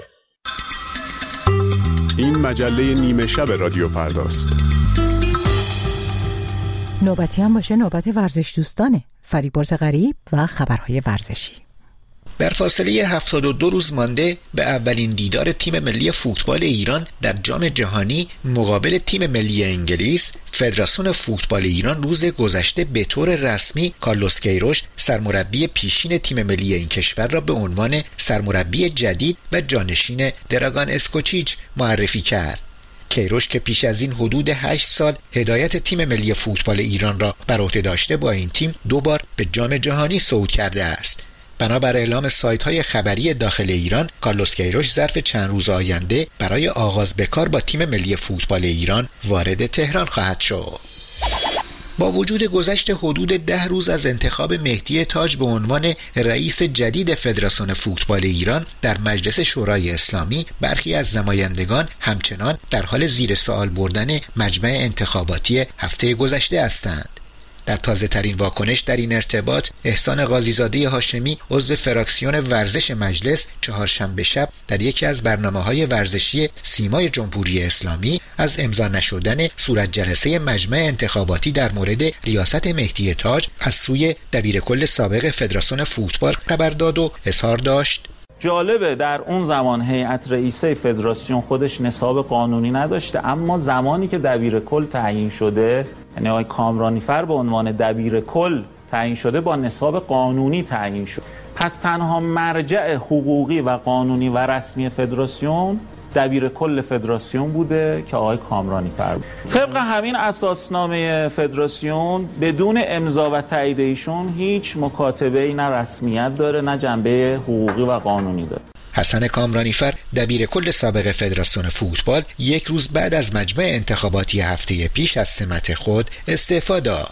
I: این مجله نیمه شب رادیو فرداست.
A: نوبتی هم باشه نوبت ورزش دوستانه. فریبرز غریب و خبرهای ورزشی.
J: در فاصله هفتاد و دو روز مانده به اولین دیدار تیم ملی فوتبال ایران در جام جهانی مقابل تیم ملی انگلیس، فدراسیون فوتبال ایران روز گذشته به طور رسمی کارلوس کیروش سرمربی پیشین تیم ملی این کشور را به عنوان سرمربی جدید و جانشین دراگان اسکوچیچ معرفی کرد. کیروش که پیش از این حدود هشت سال هدایت تیم ملی فوتبال ایران را بر عهده داشته با این تیم دو بار به جام جهانی صعود کرده است. بنابر اعلام سایت‌های خبری داخل ایران، کارلوس کیروش ظرف چند روز آینده برای آغاز به کار با تیم ملی فوتبال ایران وارد تهران خواهد شد. با وجود گذشت حدود ده روز از انتخاب مهدی تاج به عنوان رئیس جدید فدراسیون فوتبال ایران در مجلس شورای اسلامی، برخی از نمایندگان همچنان در حال زیر سوال بردن مجمع انتخاباتی هفته گذشته هستند. در تازه ترین واکنش در این ارتباط، احسان قاضیزاده هاشمی عضو فراکسیون ورزش مجلس چهارشنبه شب در یکی از برنامه‌های ورزشی سیمای جمهوری اسلامی از امضا نشدن صورت جلسه مجمع انتخاباتی در مورد ریاست مهدی تاج از سوی دبیرکل سابق فدراسیون فوتبال خبر داد و اظهار داشت:
K: جالبه در اون زمان هیئت رئیسه فدراسیون خودش نصاب قانونی نداشته، اما زمانی که دبیر کل تعیین شده، یعنی آقای کامرانیفر به عنوان دبیر کل تعیین شده، با نصاب قانونی تعیین شد. پس تنها مرجع حقوقی و قانونی و رسمی فدراسیون دبیر کل فدراسیون بوده که آقای کامرانیفر بود. طبق همین اساسنامه فدراسیون بدون امضا و تایید ایشون هیچ مکاتبه‌ای نه رسمیت داره نه جنبه حقوقی و قانونی داره.
J: حسن کامرانیفر دبیر کل سابق فدراسیون فوتبال یک روز بعد از مجمع انتخاباتی هفته پیش از سمت خود استعفا داد.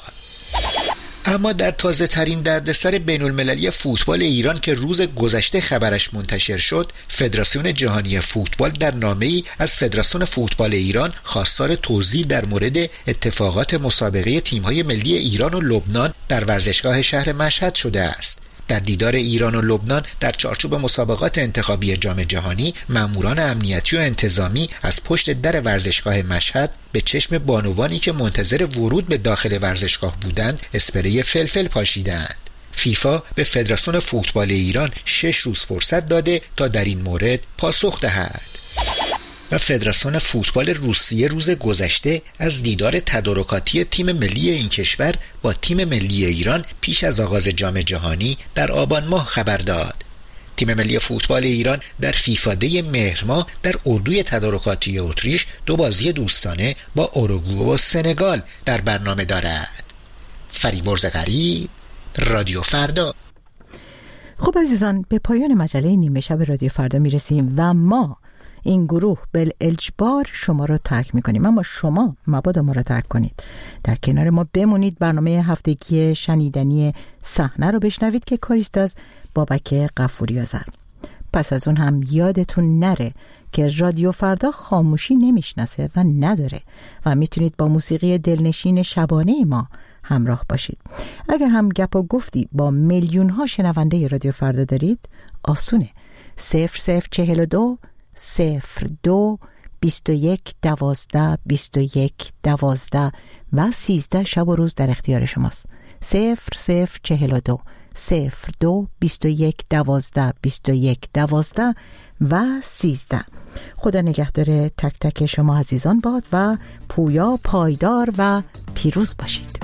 J: اما در تازه ترین دردسر بین المللی فوتبال ایران که روز گذشته خبرش منتشر شد، فدراسیون جهانی فوتبال در نامه‌ای از فدراسیون فوتبال ایران خواستار توضیح در مورد اتفاقات مسابقه تیم‌های ملی ایران و لبنان در ورزشگاه شهر مشهد شده است. در دیدار ایران و لبنان در چارچوب مسابقات انتخابی جام جهانی، ماموران امنیتی و انتظامی از پشت در ورزشگاه مشهد به چشم بانوانی که منتظر ورود به داخل ورزشگاه بودند اسپری فلفل پاشیدند. فیفا به فدراسیون فوتبال ایران شش روز فرصت داده تا در این مورد پاسخ دهد. و فدراسیون فوتبال روسیه روز گذشته از دیدار تدارکاتی تیم ملی این کشور با تیم ملی ایران پیش از آغاز جام جهانی در آبان ماه خبر داد. تیم ملی فوتبال ایران در فیفا دی مهر ماه در اردوی تدارکاتی اتریش دو بازی دوستانه با اوروگوئه و سنگال در برنامه دارد. فریبرز غریب، رادیو فردا.
A: خب عزیزان، به پایان مجله نیمه شب رادیو فردا میرسیم و ما این گروه بالاجبار شما رو ترک میکنیم، اما شما مبادا ما رو ترک کنید. در کنار ما بمونید. برنامه هفتگی شنیدنی صحنه رو بشنوید که کاریست از بابک غفوری آذر. پس از اون هم یادتون نره که رادیو فردا خاموشی نمیشناسه و نداره و میتونید با موسیقی دلنشین شبانه ما همراه باشید. اگر هم گپ و گفتی با میلیون ها شنونده رادیو فردا دارید، آسونه. صفر صفر چهل و دو صفر دو بیست و یک دوازده بیست و یک دوازده و سیزده شب و روز در اختیار شماست. صفر صفر چهل و دو صفر دو بیست و یک دوازده بیست و یک دوازده و سیزده. خدا نگهدار تک تک شما عزیزان باد و پویا، پایدار و پیروز باشید.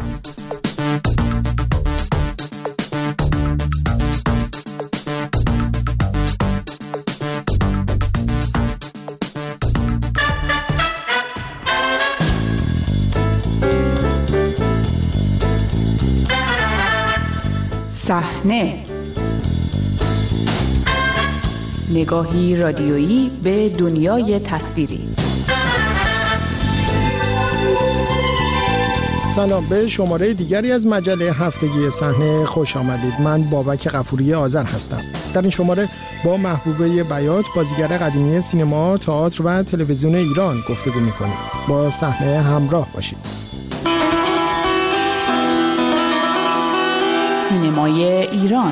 G: صحنه، نگاهی رادیویی به دنیای تصویری.
L: سلام، به شماره دیگری از مجله هفتگی صحنه خوش آمدید. من بابک غفوری آذر هستم. در این شماره با محبوبه بیات، بازیگر قدیمی سینما، تئاتر و تلویزیون ایران گفتگو می‌کنیم. با صحنه همراه باشید.
G: سینمای ایران.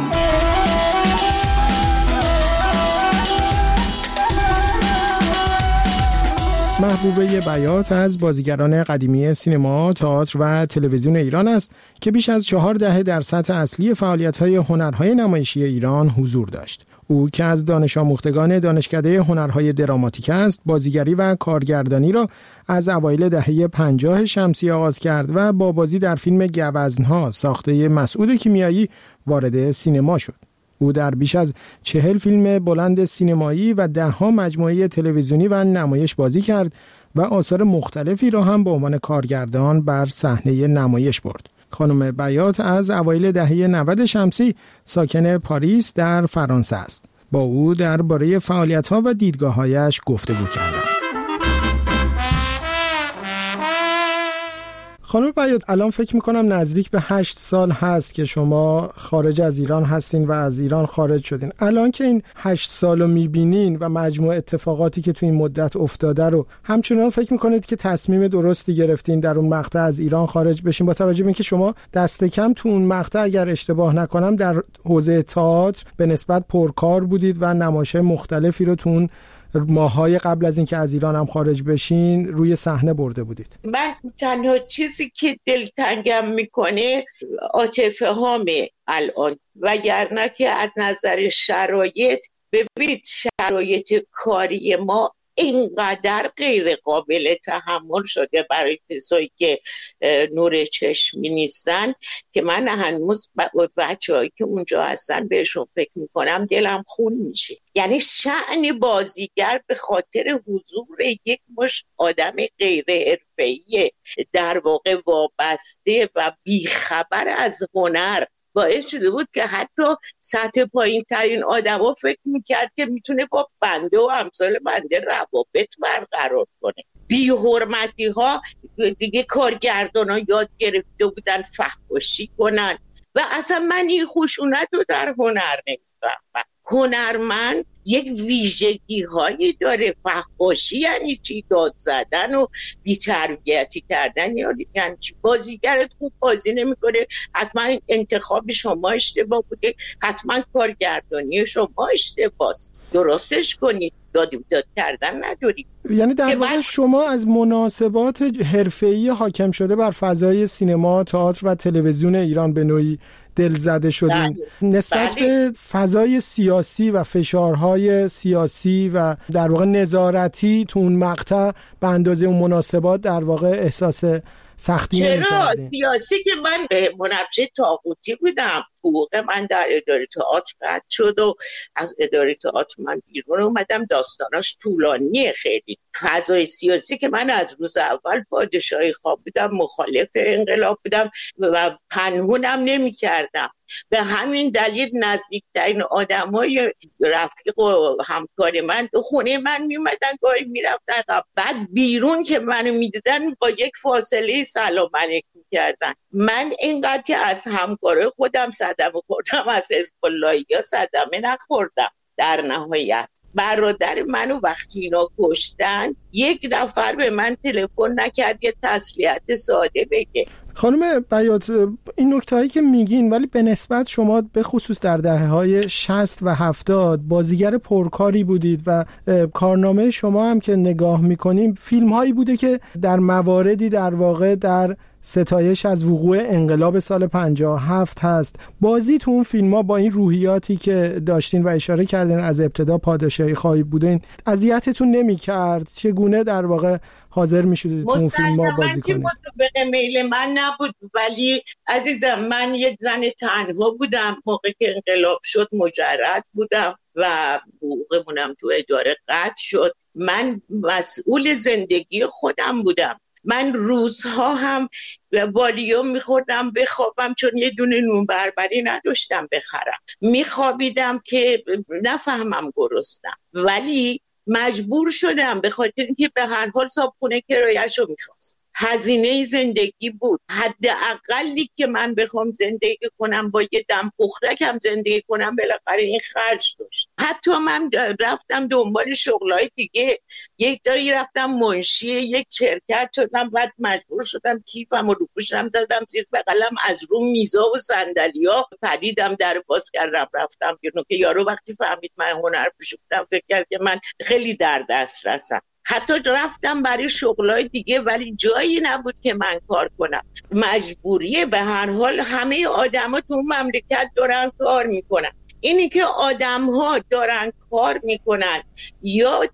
L: محبوبه بیات از بازیگران قدیمی سینما، تئاتر و تلویزیون ایران است که بیش از چهار دهه در سطح اصلی فعالیت‌های هنرهای نمایشی ایران حضور داشت. او که از دانش آموختگان دانشکده هنرهای دراماتیک است، بازیگری و کارگردانی را از اوایل دهه پنجاه شمسی آغاز کرد و با بازی در فیلم گوزن‌ها ساخته مسعود کیمیایی وارد سینما شد. او در بیش از چهل فیلم بلند سینمایی و ده‌ها مجموعه تلویزیونی و نمایش بازی کرد و آثار مختلفی را هم به عنوان کارگردان بر صحنه نمایش برد. خانم بیات از اوایل دهه نود شمسی ساکن پاریس در فرانسه است. با او درباره فعالیت‌ها و دیدگاه‌هایش گفتگو کردم. خانم بیات، الان فکر میکنم نزدیک به هشت سال هست که شما خارج از ایران هستین و از ایران خارج شدین. الان که این هشت سال رو میبینین و مجموع اتفاقاتی که تو این مدت افتاده رو، همچنان فکر میکنید که تصمیم درستی گرفتین در اون مقطع از ایران خارج بشین، با توجه به اینکه شما دست کم تو اون مقطع اگر اشتباه نکنم در حوزه تئاتر به نسبت پرکار بودید و نمایش‌های مختلفی رو تو اون ماهای قبل از اینکه از ایران هم خارج بشین روی صحنه برده بودید؟
M: من تنها چیزی که دلتنگم میکنه عاطفه هامه الان، وگرنه که از نظر شرایط، ببینید شرایط کاری ما اینقدر غیر قابل تحمل شده برای کسایی که نور چشمی نیستن که من هنوز بچه‌هایی که اونجا هستن بهشون فکر میکنم دلم خون میشه. یعنی شأن بازیگر به خاطر حضور یک مشت آدم غیر حرفه‌ای در واقع وابسته و بیخبر از هنر باعث شده بود که حتی سطح پایین ترین آدم ها فکر میکرد که میتونه با بنده و امثال بنده روابط برقرار کنه. بی حرمتی ها دیگه کارگردان ها یاد گرفته بودن فحاشی کنن و اصلا من این خشونت رو در هنر نمیفهمم. هنرمند یک ویژگی هایی داره. فحاشی یعنی چی؟ داد زدن و بی‌تربیتی کردن یعنی چی؟ بازیگرت خوب بازی نمیکنه، حتما انتخاب شما اشتباه بوده، حتما کارگردانی شما اشتباهه، درستش کنید. داد داد کردن ندارید.
L: یعنی در واقع شما از مناسبات حرفه‌ای حاکم شده بر فضای سینما، تئاتر و تلویزیون ایران به نوعی دل زده شدین. نسبت بله. به فضای سیاسی و فشارهای سیاسی و در واقع نظارتی تو اون مقطع به اندازه اون مناسبات در واقع احساس سختی نمی‌کردین؟
M: چرا؟ سیاسی که من به منبشه طاغوتی بودم. حقوق من در اداره تئاتر قطع شد و از اداره تئاتر من بیرون اومدم. داستاناش طولانیه خیلی. ببینید فضای سیاسی که من از روز اول پادشاهی خواه بودم، مخالف انقلاب بودم و پنهونم نمی کردم. به همین دلیل نزدیکترین آدمای رفیق و همکار من تو خونه من می اومدن، گاهی می رفتن، بعد بیرون که منو می دیدن با یک فاصله سلام علیک می کردن. من اینقدر که از همکار خودم صدمه خوردم، از حزب الله یا صدمه نخوردم. در نهایت برادر منو وقتی اینا کشتن یک نفر به من تلفن نکرد یه تسلیت ساده بگه.
L: خانم بیات، این نکته‌هایی که میگین، ولی به نسبت شما به خصوص در دهه‌های شصت و هفتاد بازیگر پرکاری بودید و کارنامه شما هم که نگاه میکنیم فیلم‌هایی بوده که در مواردی در واقع در ستایش از وقوع انقلاب سال پنجاه و هفت هست. بازی تو اون فیلم ها با این روحیاتی که داشتین و اشاره کردین از ابتدا پادشاهی خواهی بودین، اذیتتون نمی کرد؟ چگونه در واقع حاضر می شدید تو اون فیلم ها بازی کنید؟
M: مطابق میل من نبود، ولی عزیزم من یک زن تنها بودم موقع که انقلاب شد، مجرد بودم و حقوقمونم تو اداره قطع شد. من مسئول زندگی خودم بودم. من روزها هم والیوم میخوردم بخوابم چون یه دونه نون بربری نداشتم بخرم، میخوابیدم که نفهمم گرسنم، ولی مجبور شدم به خاطر اینکه به هر حال صاحبخونه کرایه‌شو میخواست. هزینه زندگی بود. حداقلی که من بخوام زندگی کنم با یه دم پختکم زندگی کنم بالاخره این خرج داشت. حتی من رفتم دنبال شغلای دیگه، یک جایی رفتم منشی یک شرکت شدم، بعد مجبور شدم کیفم رو پوشم زدم زیر بغلم، از رو میزا و صندلی‌ها پریدم، در باز کردم رفتم بیرون که یارو وقتی فهمید من هنرپیشه بودم فکر کرد که من خیلی در دسترسم. حتی رفتم برای شغلای دیگه ولی جایی نبود که من کار کنم. مجبوریه، به هر حال همه آدما تو مملکت دارن کار میکنن. اینی که آدم‌ها دارن کار میکنن یا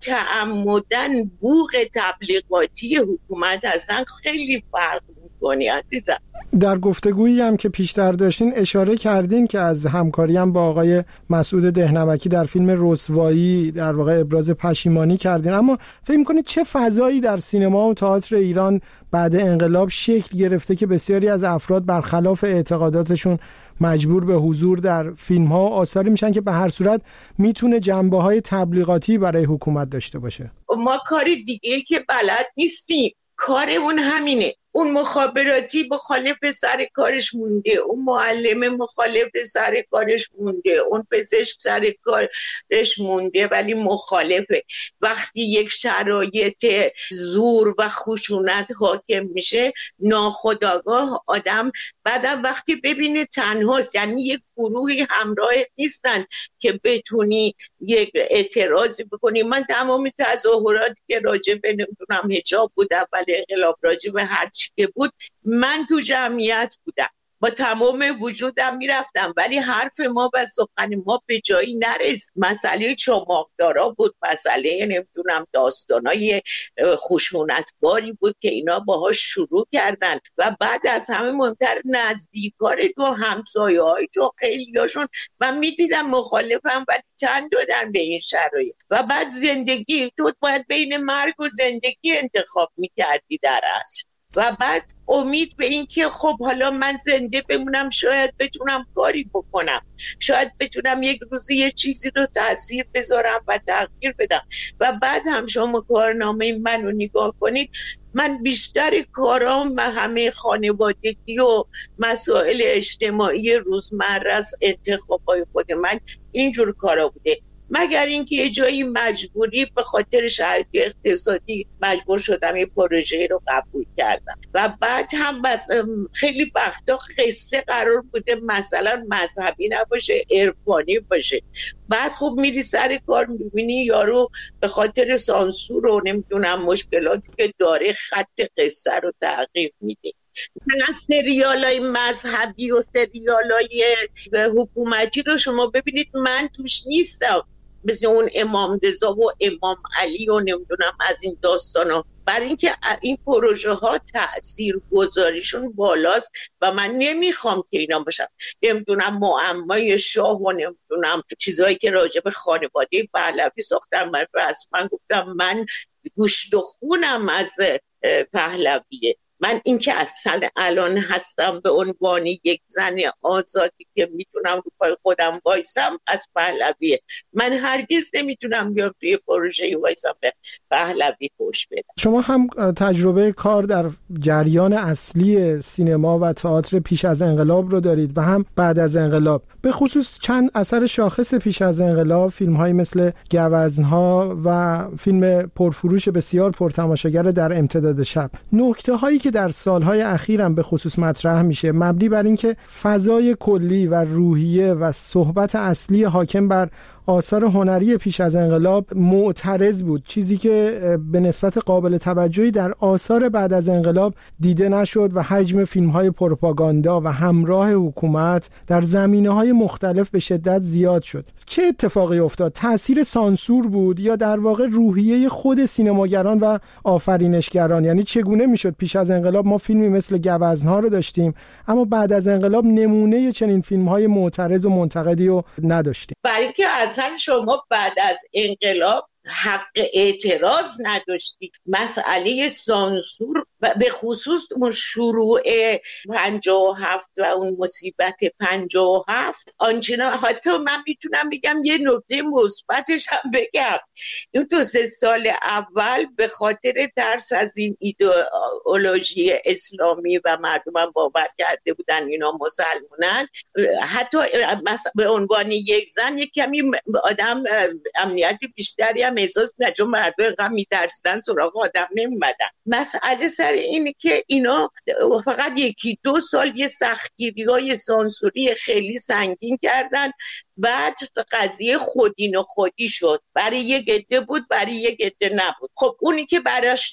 M: تعمدن بوق تبلیغاتی حکومت هستن خیلی فرق میکنی عزیزم.
L: در گفتگویی هم که پیشتر داشتین اشاره کردین که از همکاری هم با آقای مسعود دهنمکی در فیلم رسوایی در واقع ابراز پشیمانی کردین، اما فکر می‌کنید چه فضایی در سینما و تئاتر ایران بعد انقلاب شکل گرفته که بسیاری از افراد برخلاف اعتقاداتشون مجبور به حضور در فیلم‌ها و آثاری میشن که به هر صورت میتونه جنبه‌های تبلیغاتی برای حکومت داشته باشه؟
M: ما کاری دیگه که بلد نیستیم، کارمون همینه. اون مخابراتی مخالف سر کارش مونده، اون معلم مخالف سر کارش مونده، اون پزشک سر کارش مونده ولی مخالفه. وقتی یک شرایط زور و خشونت حاکم میشه ناخودآگاه آدم بعدم وقتی ببینه تنهاست، یعنی یک گروهی همراه نیستن که بتونی یک اعتراضی بکنی. من تمام تظاهراتی که راجع به نمیدونم حجاب بود اول انقلاب، راجع به هر چی که بود، من تو جمعیت بودم، با تمام وجودم میرفتم، ولی حرف ما و سخن ما به جایی نرسید. مسئله چماقدارا بود، مسئله نمیدونم داستانای خشونتباری بود که اینا باهاش شروع کردن و بعد از همه مهمتر نزدیکار تو همسایه های تو خیلی هاشون من میدیدم مخالفم ولی چند دادن به این شرایط. و بعد زندگی تو باید بین مرگ و زندگی انتخاب میکردی در اصل، و بعد امید به این که خب حالا من زنده بمونم، شاید بتونم کاری بکنم، شاید بتونم یک روزی یه چیزی رو تأثیر بذارم و تغییر بدم. و بعد هم شما کارنامه من رو نگاه کنید، من بیشتر کارام و همه خانوادگی و مسائل اجتماعی روزمره از انتخابای خود من اینجور کارا بوده، مگر اینکه یه جایی مجبوری به خاطر شرایط اقتصادی مجبور شدم یه پروژه رو قبول کردم. و بعد هم خیلی وقتا قصه قرار بوده مثلا مذهبی نباشه، عرفانی باشه، بعد خب میری سر کار میبینی یارو به خاطر سانسور و نمیدونم مشکلاتی که داره خط قصه رو تغییر میده. مثلا سریالای مذهبی و سریالای حکومتی رو شما ببینید من توش نیستم، مثل اون امام رضا و امام علی و نمیدونم از این داستان ها، برای اینکه این پروژه ها تأثیر گذاریشون بالاست و من نمیخوام که اینا باشن نمیدونم معمای شاه و نمیدونم چیزهایی که راجع به خانواده پهلوی ساختن. من رسما گفتم من گوشت و خونم از پهلویه. من اینکه اصلا الان هستم به عنوان یک زن آزادی که میتونم رو پای خودم وایسم از پهلویه. من هرگز نمیتونم بیام توی پروژه وایسم به پهلوی خوش بدم.
L: شما هم تجربه کار در جریان اصلی سینما و تئاتر پیش از انقلاب رو دارید و هم بعد از انقلاب. به خصوص چند اثر شاخص پیش از انقلاب، فیلم‌های مثل گوزن‌ها و فیلم پرفروش بسیار پرتماشاگر در امتداد شب. نکته‌هایی که در سالهای اخیرم به خصوص مطرح میشه مبنی بر اینکه فضای کلی و روحیه و صحبت اصلی حاکم بر آثار هنری پیش از انقلاب معترض بود، چیزی که به نسبت قابل توجهی در آثار بعد از انقلاب دیده نشد و حجم فیلم‌های پروپاگاندا و همراه حکومت در زمینه‌های مختلف به شدت زیاد شد. چه اتفاقی افتاد؟ تأثیر سانسور بود یا در واقع روحیه خود سینماگران و آفرینشگران؟ یعنی چگونه میشد پیش از انقلاب ما فیلمی مثل گوزن‌ها رو داشتیم اما بعد از انقلاب نمونه چنین فیلم‌های معترض و منتقدی رو نداشتیم؟
M: برای اینکه اصلا شما بعد از انقلاب حق اعتراض نداشتید. مسئله سانسور و به خصوص اون شروع پنجاه و هفت و اون مصیبت پنجاه و هفت آنچنان، حتی من میتونم بگم یه نکته مثبتش هم بگم، این دو سه سال اول به خاطر ترس از این ایدئولوژی اسلامی و مردم باور کرده بودن اینا مسلمانن، حتی به عنوان یک زن یک کمی آدم امنیت بیشتری هم احساس می‌کرد، چون مردم اینقدر می‌ترسیدن سراغ آدم نمی‌اومدن. مسئله سر اینه که اینا فقط یکی دو سال یه سختگیری‌های سانسوری خیلی سنگین کردن، بعد قضیه خودین و خودی شد. برای یک عده بود، برای یک عده نبود. خب اونی که براش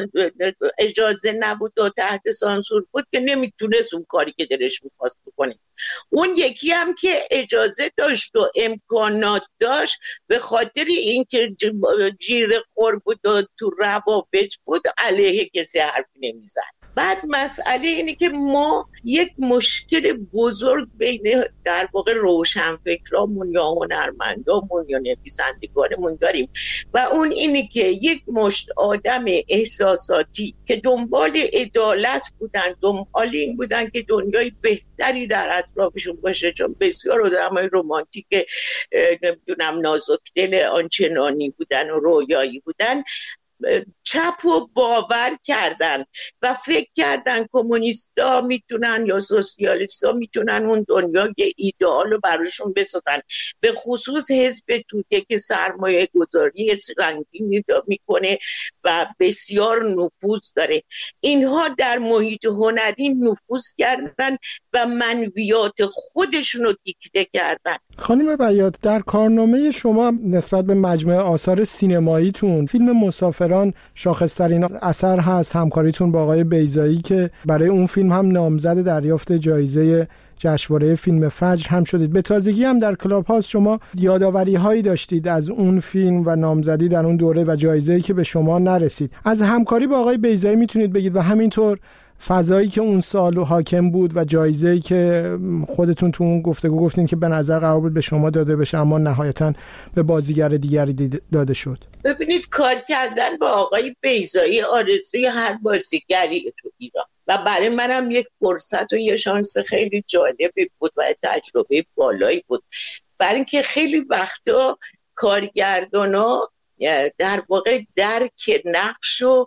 M: اجازه نبود و تحت سانسور بود که نمیتونست اون کاری که دلش می‌خواست بکنه. اون یکی هم که اجازه داشت و امکانات داشت، به خاطر اینکه جیر خور بود و تو روابط بود علیه کسی حرفی نمیزد. بعد مسئله اینه که ما یک مشکل بزرگ بین در واقع روشنفکرامون یا هنرمندامون یا نویسندگانمون داریم و اون اینه که یک مشت آدم احساساتی که دنبال عدالت بودن، دنبال این بودن که دنیای بهتری در اطرافشون باشه، چون بسیار آدمای رمانتیک نمیدونم نازک دل آنچنانی بودن و رویایی بودن، چپ و باور کردن و فکر کردن کمونیستا میتونن یا سوسیالیستا میتونن اون دنیای ایدئال رو براشون بسازن، به خصوص حزب توده که سرمایه گذاری سنگینی میکنه و بسیار نفوذ داره. اینها در محیط هنری نفوذ کردن و منویات خودشون رو دیکته کردن.
L: خانم بیات، در کارنامه شما نسبت به مجموعه آثار سینماییتون فیلم مسافران شاخص‌ترین اثر هست، همکاریتون با آقای بیضایی که برای اون فیلم هم نامزد دریافت جایزه جشنواره فیلم فجر هم شدید. به تازگی هم در کلاب هاوس شما یادآوری هایی داشتید از اون فیلم و نامزدی در اون دوره و جایزه‌ای که به شما نرسید. از همکاری با آقای بیضایی میتونید بگید و همینطور فضایی که اون سال حاکم بود و جایزه‌ای که خودتون تو اون گفتگو گفتین که به نظر قرار بود به شما داده بشه اما نهایتاً به بازیگر دیگری داده شد.
M: ببینید، کار کردن با آقای بیضایی آرزوی هر بازیگری تو ایران و برای منم یک فرصت و یه شانس خیلی جالبی بود و تجربه بالایی بود، برای اینکه خیلی وقتا کارگردانا در واقع درک نقش و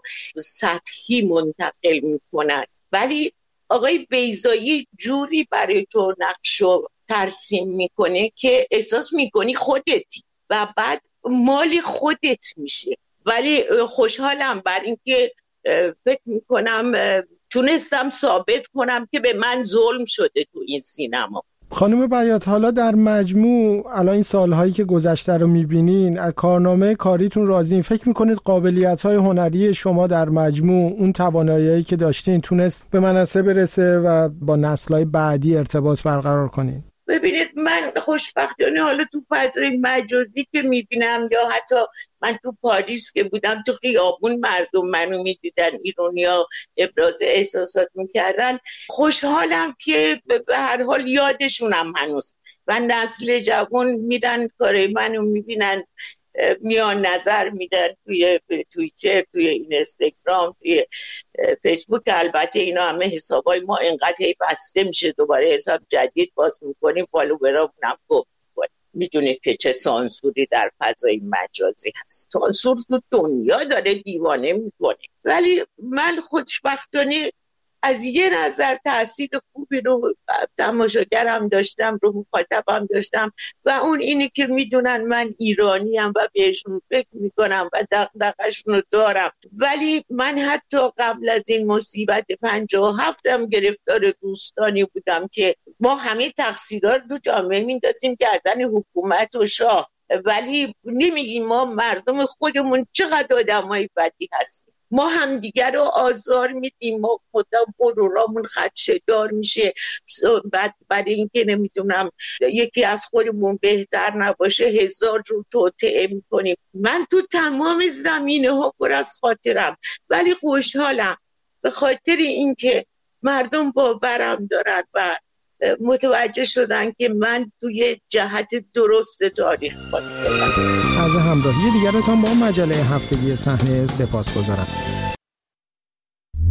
M: سطحی منتقل میکنن، ولی آقای بیضایی جوری برای تو نقش رو ترسیم میکنه که احساس میکنی خودتی و بعد مال خودت میشه. ولی خوشحالم بر اینکه فکر میکنم تونستم ثابت کنم که به من ظلم شده تو این سینما.
L: خانم بیات، حالا در مجموع الان این سالهایی که گذشته رو میبینین، از کارنامه کاریتون راضین؟ فکر میکنید قابلیت‌های هنری شما در مجموع، اون توانایی‌هایی که داشتین تونست به منصه برسه و با نسل‌های بعدی ارتباط برقرار کنین؟
M: ببینید، من خوشبختانه حالا تو فضای مجازی که میبینم یا حتی من تو پاریس که بودم تو خیابون مردم منو میدیدن، ایرانیا ابراز احساسات میکردن، خوشحالم که به هر حال یادشونم هنوز و نسل جوان میرن کاره منو میبینن میان نظر میدن توی توییتر، توی اینستاگرام، توی فیسبوک. البته اینا همه حسابای ما اینقدر بسته میشه دوباره حساب جدید باز میکنیم، فالوورامون هم گفت میکنیم. میدونید که چه سانسوری در فضای مجازی هست. سانسور تو دنیا داره دیوانه میکنه. ولی من خوشبختانه از یه نظر تأثیر خوبی رو تماشاگرم داشتم، رو مخاطبم داشتم و اون اینی که میدونن من ایرانیم و بهشون فکر میکنم و دغدغه‌شون رو دارم. ولی من حتی قبل از این مصیبت پنجاه و هفتم گرفتار دوستانی بودم که ما همه تقصیرها رو تو جامعه میندازیم گردن حکومت و شاه، ولی نمیگیم ما مردم خودمون چقدر آدمای بدی هستیم. ما هم دیگر رو آزار میدیم، ما خودم غرورامون خدشه‌دار میشه، بعد برای اینکه نمیدونم یکی از خودمون بهتر نباشه هزار رو توطئه میکنیم. من تو تمام زمینه ها پر از خاطرم، ولی خوشحالم به خاطر اینکه مردم باورم دارن و متوجه شدن که من توی جهت درست تاریخ وایسادم.
L: از همراهی دیگرتان با مجله هفتگی صحنه سپاسگزارم.